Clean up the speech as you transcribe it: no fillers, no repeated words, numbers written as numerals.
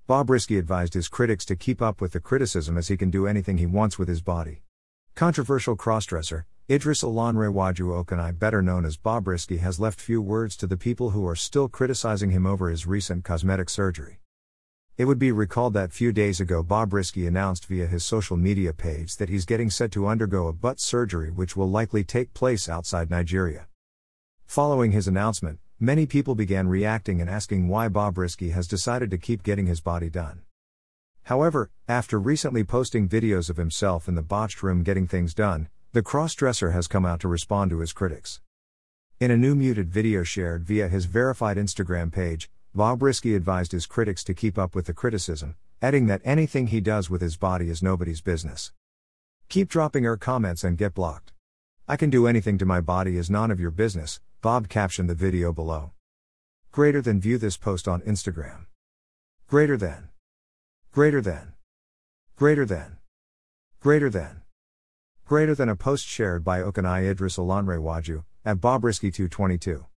Bob Risky advised his critics to keep up with the criticism as he can do anything he wants with his body. Controversial crossdresser, Idris Olanrewaju Okuneye, better known as Bob Risky, has left few words to the people who are still criticizing him over his recent cosmetic surgery. It would be recalled that few days ago Bob Risky announced via his social media page that he's getting set to undergo a butt surgery which will likely take place outside Nigeria. Following his announcement, many people began reacting and asking why Bob Risky has decided to keep getting his body done. However, after recently posting videos of himself in the botched room getting things done, the crossdresser has come out to respond to his critics. In a new muted video shared via his verified Instagram page, Bob Risky advised his critics to keep up with the criticism, adding that anything he does with his body is nobody's business. Keep dropping your comments and get blocked. I can do anything to my body is none of your business, Bob captioned the video below. Greater than view this post on Instagram. Greater than. Greater than. Greater than. Greater than. Greater than a post shared by Okuneye Idris Olanrewaju, at BobRisky222.